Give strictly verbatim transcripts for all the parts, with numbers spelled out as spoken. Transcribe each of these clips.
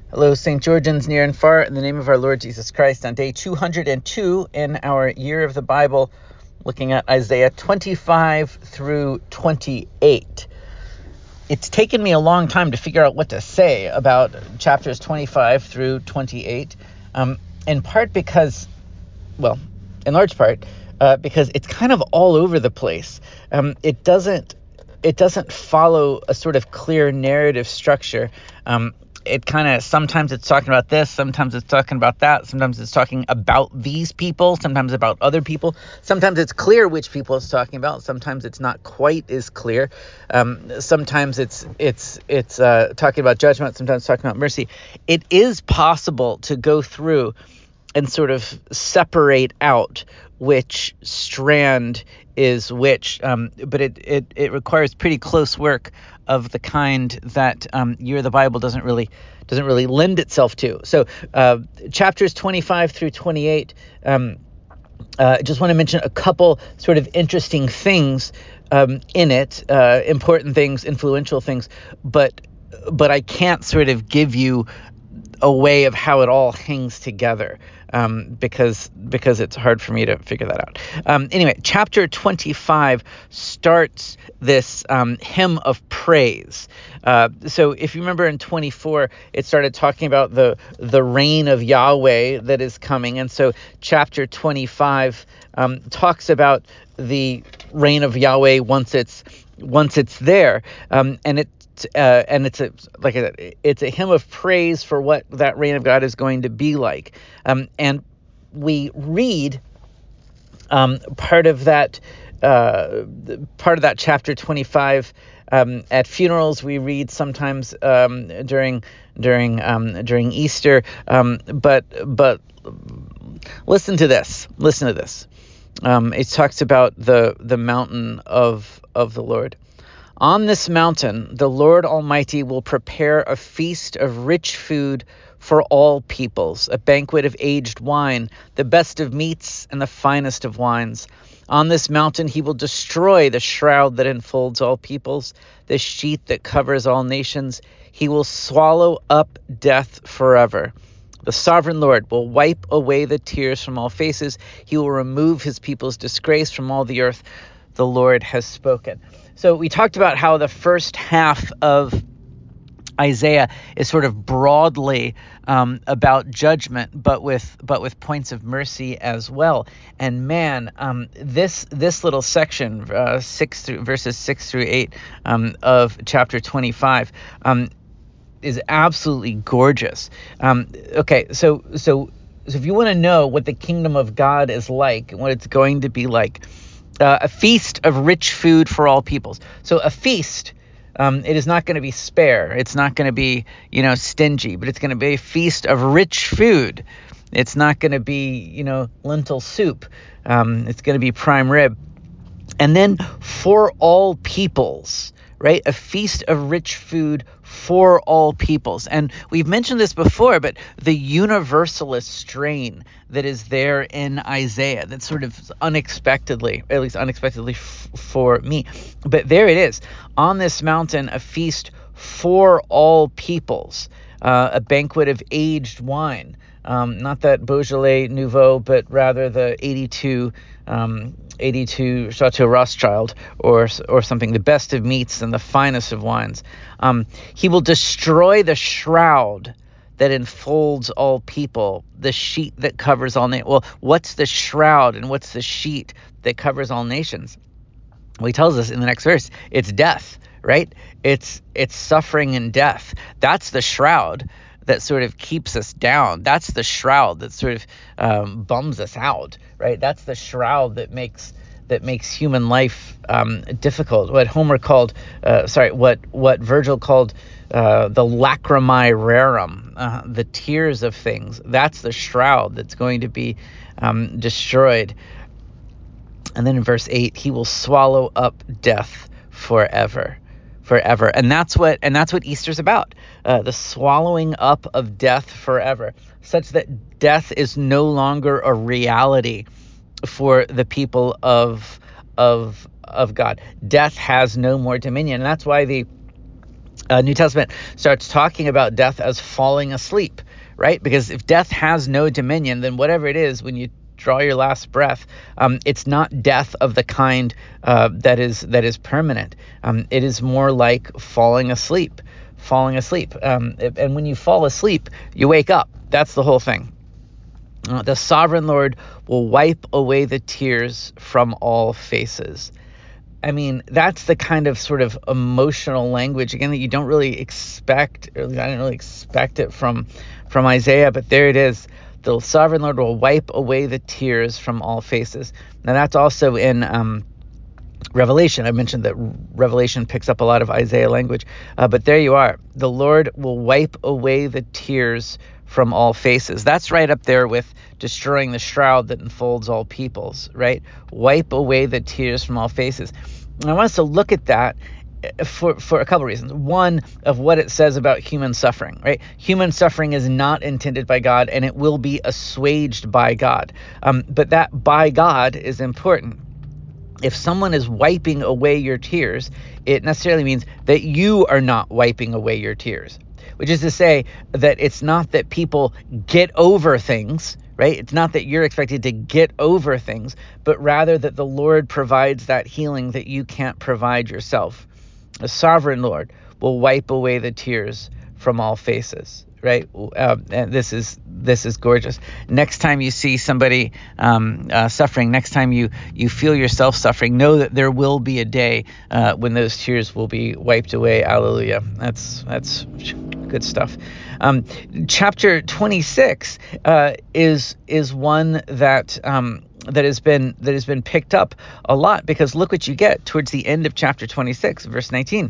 Hello, Saint Georgians near and far, in the name of our Lord Jesus Christ, on day two hundred two in our Year of the Bible, looking at Isaiah twenty-five through twenty-eight. It's taken me a long time to figure out what to say about chapters twenty-five through twenty-eight, um, in part because, well, in large part, uh, because it's kind of all over the place. Um, it doesn't, it doesn't follow a sort of clear narrative structure. Um, it kind of, sometimes it's talking about this, sometimes it's talking about that, sometimes it's talking about these people, sometimes about other people, sometimes it's clear which people it's talking about, sometimes it's not quite as clear, um, sometimes it's it's it's uh, talking about judgment, sometimes talking about mercy. It is possible to go through and sort of separate out which strand is which, um, but it, it it requires pretty close work of the kind that um, Year of the Bible doesn't really doesn't really lend itself to. So uh, chapters twenty-five through twenty-eight. Um, uh, just want to mention a couple sort of interesting things um, in it, uh, important things, influential things, but but I can't sort of give you a way of how it all hangs together, um, because because it's hard for me to figure that out. Um, anyway, chapter twenty-five starts this um, hymn of praise. Uh, so if you remember in twenty-four, it started talking about the the reign of Yahweh that is coming, and so chapter twenty-five um, talks about the reign of Yahweh once it's once it's there, um, and it uh, and it's a like a, it's a hymn of praise for what that reign of God is going to be like. Um, and we read um, part of that uh, part of that chapter twenty-five um, at funerals. We read sometimes um, during during um, during Easter. Um, but but listen to this. Listen to this. Um, it talks about the the mountain of of the Lord. On this mountain, the Lord Almighty will prepare a feast of rich food for all peoples, a banquet of aged wine, the best of meats and the finest of wines. On this mountain, he will destroy the shroud that enfolds all peoples, the sheet that covers all nations. He will swallow up death forever. The sovereign Lord will wipe away the tears from all faces. He will remove his people's disgrace from all the earth. The Lord has spoken. So we talked about how the first half of Isaiah is sort of broadly um, about judgment, but with but with points of mercy as well. And man, um, this this little section, uh, six through verses six through eight um, of chapter twenty-five, um, is absolutely gorgeous. Um, okay, so so so if you want to know what the kingdom of God is like, what it's going to be like. Uh, a feast of rich food for all peoples. So a feast, um, it is not going to be spare. It's not going to be, you know, stingy, but it's going to be a feast of rich food. It's not going to be, you know, lentil soup. Um, it's going to be prime rib. And then for all peoples, right? A feast of rich food for all peoples. And we've mentioned this before, but the universalist strain that is there in Isaiah, that's sort of unexpectedly, at least unexpectedly f- for me. But there it is. On this mountain, a feast for all peoples, uh, a banquet of aged wine. Um, not that Beaujolais Nouveau, but rather the eighty-two, um, eighty-two Chateau Rothschild, or or something. The best of meats and the finest of wines. Um, he will destroy the shroud that enfolds all people, the sheet that covers all nations. Well, what's the shroud and what's the sheet that covers all nations? Well, he tells us in the next verse, it's death, right? It's it's suffering and death. That's the shroud that sort of keeps us down. That's the shroud that sort of um, bums us out, right? That's the shroud that makes that makes human life um, difficult. What Homer called, uh, sorry, what what Virgil called uh, the lacrimae rerum, uh, the tears of things. That's the shroud that's going to be um, destroyed. And then in verse eight, he will swallow up death forever, forever. And that's what and that's what Easter's about, uh, the swallowing up of death forever, such that death is no longer a reality for the people of of of God. Death has no more dominion. And that's why the uh, New Testament starts talking about death as falling asleep, right? Because if death has no dominion, then whatever it is, when you draw your last breath, um, it's not death of the kind uh, that is that is permanent. Um, it is more like falling asleep, falling asleep. Um, and when you fall asleep, you wake up. That's the whole thing. Uh, the sovereign Lord will wipe away the tears from all faces. I mean, that's the kind of sort of emotional language, again, that you don't really expect, or I didn't really expect it from, from Isaiah, but there it is. The sovereign Lord will wipe away the tears from all faces. Now, that's also in um, Revelation. I mentioned that Revelation picks up a lot of Isaiah language, uh, but there you are. The Lord will wipe away the tears from all faces. That's right up there with destroying the shroud that enfolds all peoples, right? Wipe away the tears from all faces. And I want us to look at that for for a couple of reasons. One, of what it says about human suffering, right? Human suffering is not intended by God, and it will be assuaged by God. Um, but that by God is important. If someone is wiping away your tears, it necessarily means that you are not wiping away your tears, which is to say that it's not that people get over things, right? It's not that you're expected to get over things, but rather that the Lord provides that healing that you can't provide yourself. The sovereign Lord will wipe away the tears from all faces, right? Uh, and this is this is gorgeous. Next time you see somebody um, uh, suffering, next time you you feel yourself suffering, know that there will be a day uh, when those tears will be wiped away. Hallelujah. That's that's good stuff. Um, chapter twenty-six uh, is is one that. Um, that has been that has been picked up a lot, because look what you get towards the end of chapter twenty-six, verse nineteen.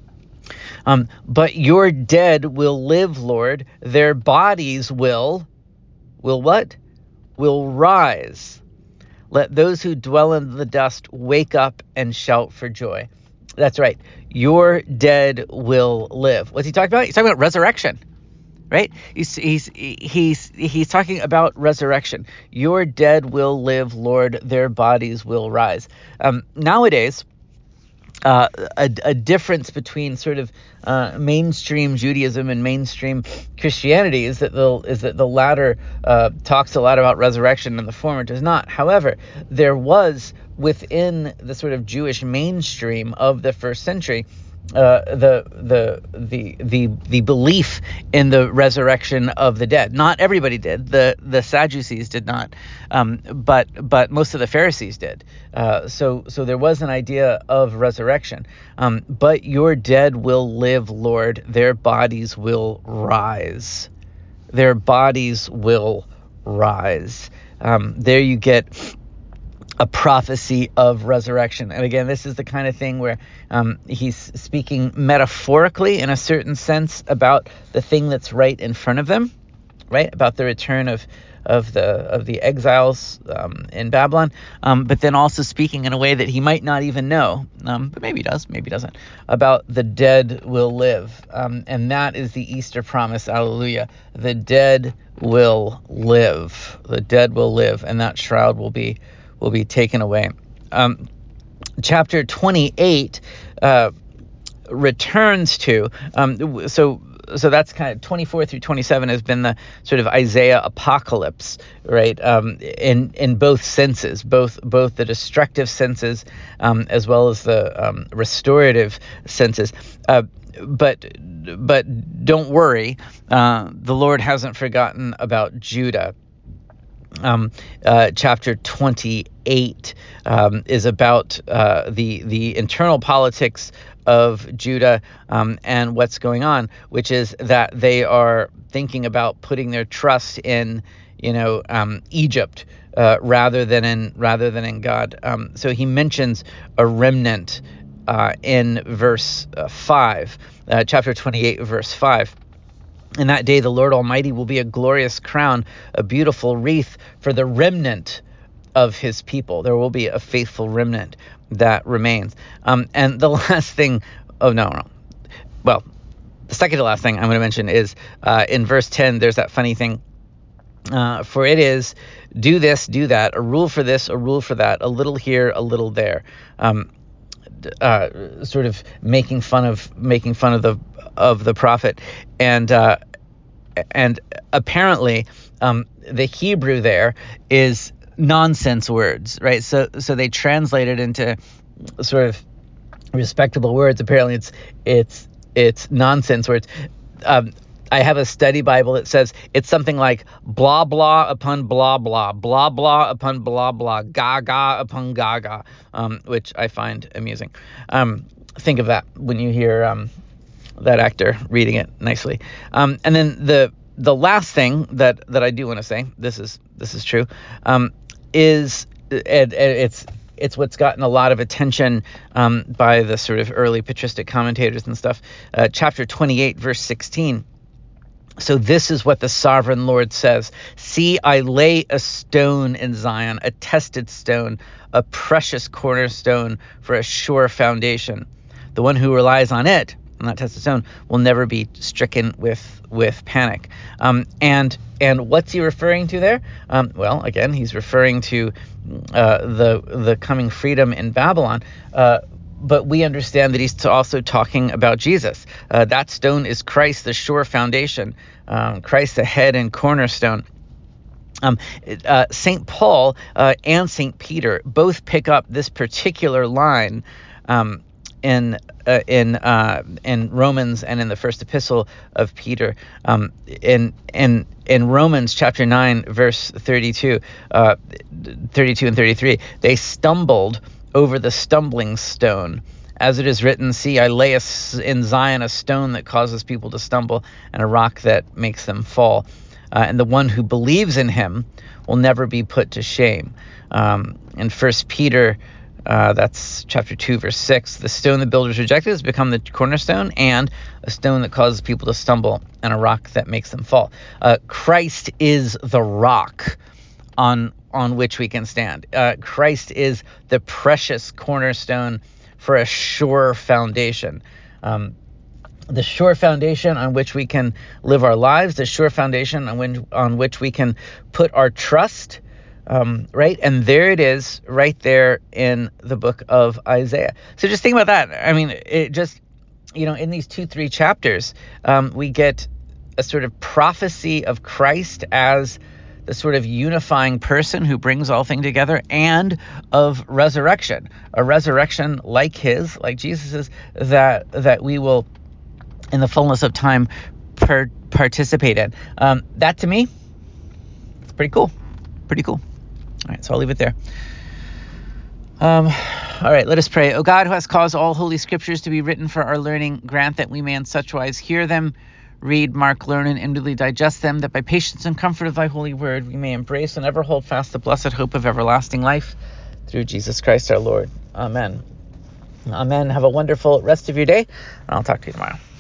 Um, but your dead will live, Lord. Their bodies will, will what? Will rise. Let those who dwell in the dust wake up and shout for joy. That's right. Your dead will live. What's he talking about? He's talking about resurrection. Right? He's he's he's he's talking about resurrection. Your dead will live, Lord. Their bodies will rise. Um, nowadays, uh, a, a difference between sort of uh, mainstream Judaism and mainstream Christianity is that the is that the latter uh, talks a lot about resurrection and the former does not. However, there was within the sort of Jewish mainstream of the first century uh, the the the the the belief in the resurrection of the dead. Not everybody did. The the Sadducees did not, um, but but most of the Pharisees did. Uh, so so there was an idea of resurrection. Um, but your dead will live, Lord. Their bodies will rise. Their bodies will rise. Um, there you get a prophecy of resurrection. And again, this is the kind of thing where um, he's speaking metaphorically in a certain sense about the thing that's right in front of them, right? About the return of of the of the exiles um, in Babylon, um, but then also speaking in a way that he might not even know, um, but maybe he does, maybe he doesn't, about the dead will live. Um, and that is the Easter promise, hallelujah. The dead will live. The dead will live, and that shroud will be will be taken away. Um, chapter twenty-eight uh, returns to, um, so so that's kind of twenty-four through twenty-seven has been the sort of Isaiah apocalypse, right? Um, in in both senses, both both the destructive senses um, as well as the um, restorative senses. Uh, but but don't worry, uh, the Lord hasn't forgotten about Judah. Um, uh, chapter twenty-eight um, is about uh, the the internal politics of Judah um, and what's going on, which is that they are thinking about putting their trust in, you know, um, Egypt uh, rather than in rather than in God. Um, so he mentions a remnant uh, in verse uh, five, uh, chapter twenty-eight, verse five. In that day, the Lord Almighty will be a glorious crown, a beautiful wreath for the remnant of his people. There will be a faithful remnant that remains. Um, and the last thing, oh, no, no. Well, the second to last thing I'm going to mention is uh, in verse ten, there's that funny thing. Uh, for it is, do this, do that, a rule for this, a rule for that, a little here, a little there. Um, uh, sort of making fun of making fun of the of the prophet, and uh, and apparently um, the Hebrew there is nonsense words, right? So so they translate it into sort of respectable words. Apparently, it's it's it's nonsense words. Um, I have a study Bible that says it's something like blah, blah upon blah, blah, blah, blah upon blah, blah, gaga upon gaga, um, which I find amusing. Um, think of that when you hear um, that actor reading it nicely. Um, and then the the last thing that, that I do want to say, this is this is true, um, is it, it's It's what's gotten a lot of attention um, by the sort of early patristic commentators and stuff. Uh, chapter twenty-eight, verse sixteen. So this is what the sovereign Lord says. See, I lay a stone in Zion, a tested stone, a precious cornerstone for a sure foundation. The one who relies on it, on that tested stone, will never be stricken with with panic. Um, and and what's he referring to there? Um, well, again, he's referring to uh, the the coming freedom in Babylon. Uh, But we understand that he's also talking about Jesus. Uh, that stone is Christ, the sure foundation. Um, Christ, the head and cornerstone. Um, uh, Saint Paul uh, and Saint Peter both pick up this particular line um, in uh, in uh, in Romans and in the first epistle of Peter. Um, in in in Romans chapter nine, verse thirty-two, uh, thirty-two and thirty-three, they stumbled over the stumbling stone. As it is written, see, I lay a, in Zion a stone that causes people to stumble and a rock that makes them fall. Uh, and the one who believes in him will never be put to shame. Um, in First Peter, uh, that's chapter two, verse six, the stone the builders rejected has become the cornerstone, and a stone that causes people to stumble and a rock that makes them fall. Uh, Christ is the rock on on which we can stand. Uh, Christ is the precious cornerstone for a sure foundation. Um, the sure foundation on which we can live our lives, the sure foundation on, when, on which we can put our trust, um, right? And there it is right there in the book of Isaiah. So just think about that. I mean, it just, you know, in these two, three chapters, um, we get a sort of prophecy of Christ as the sort of unifying person who brings all things together, and of resurrection, a resurrection like his, like Jesus's, that that we will, in the fullness of time, per- participate in. Um, that to me, it's pretty cool, pretty cool. All right, so I'll leave it there. Um, all right, let us pray. O God, who has caused all holy scriptures to be written for our learning, grant that we may in such wise hear them, read, mark, learn, and inwardly digest them, that by patience and comfort of thy holy word we may embrace and ever hold fast the blessed hope of everlasting life, through Jesus Christ our Lord. Amen. Amen. Have a wonderful rest of your day, and I'll talk to you tomorrow.